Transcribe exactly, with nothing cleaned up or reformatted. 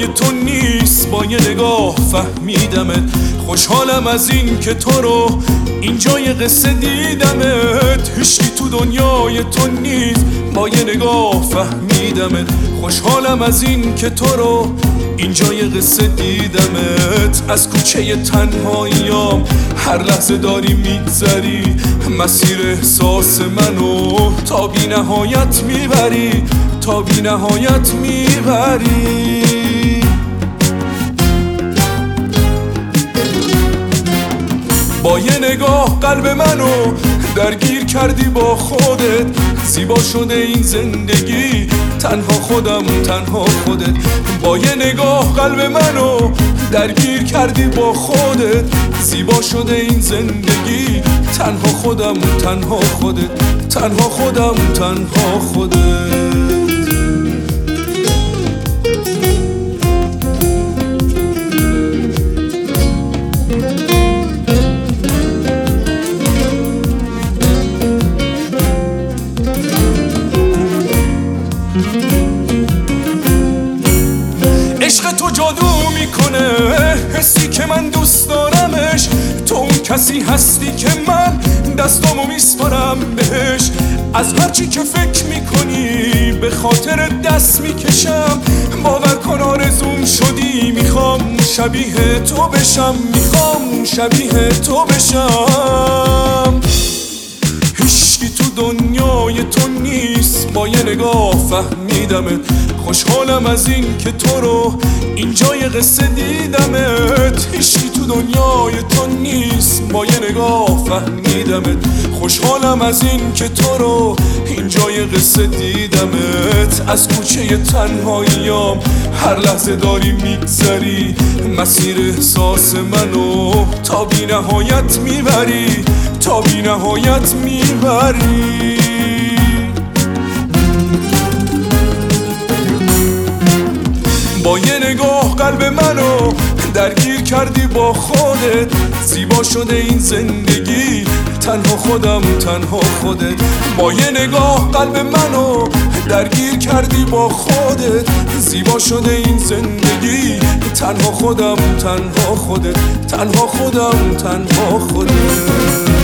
دنیای تو نیست، با یه نگاه فهمیدمت. خوشحالم از این که تو رو اینجای قصه دیدمت. هیچکی تو دنیای تو نیست، با یه نگاه فهمیدمت. خوشحالم از این که تو رو اینجای قصه دیدمت. از کوچه تنهاییام هر لحظه داری میگذری، مسیر احساس منو تا بی نهایت میبری، تا بی نهایت میبری. با یه نگاه قلب منو درگیر کردی با خودت. زیبا شده این زندگی، تنها خودم تنها خودت. با یه نگاه قلب منو درگیر کردی با خودت. زیبا شده این زندگی، تنها خودم تنها خودت. تنها خودم تنها خودت. عشق تو جادو میکنه، حسی که من دوست دارمش. تو اون کسی هستی که من دستامو میسپارم بهش. از هرچی که فکر میکنی به خاطر دست میکشم. باور کن آرزوم شدی، میخوام شبیه تو بشم، میخوام شبیه تو بشم. هیچکی تو دنیای تو نیست، با یه نگاه فهمیدمت. خوشحالم از این که تو رو اینجای قصه دیدمت. هیچکی تو دنیای تو نیست، با یه نگاه فهمیدمت. خوشحالم از این که تو رو اینجای قصه دیدمت. از کوچه تنهاییام هر لحظه داری میگذری، مسیر احساس منو تا بی نهایت میبری، تا بی نهایت میبری. با یه نگاه قلب منو درگیر کردی با خودت. زیبا شده این زندگی، تنها خودم تنها خودت. با یه نگاه قلب منو درگیر کردی با خودت. زیبا شده این زندگی، تنها خودم تنها خودت. تنها خودم تنها خودت.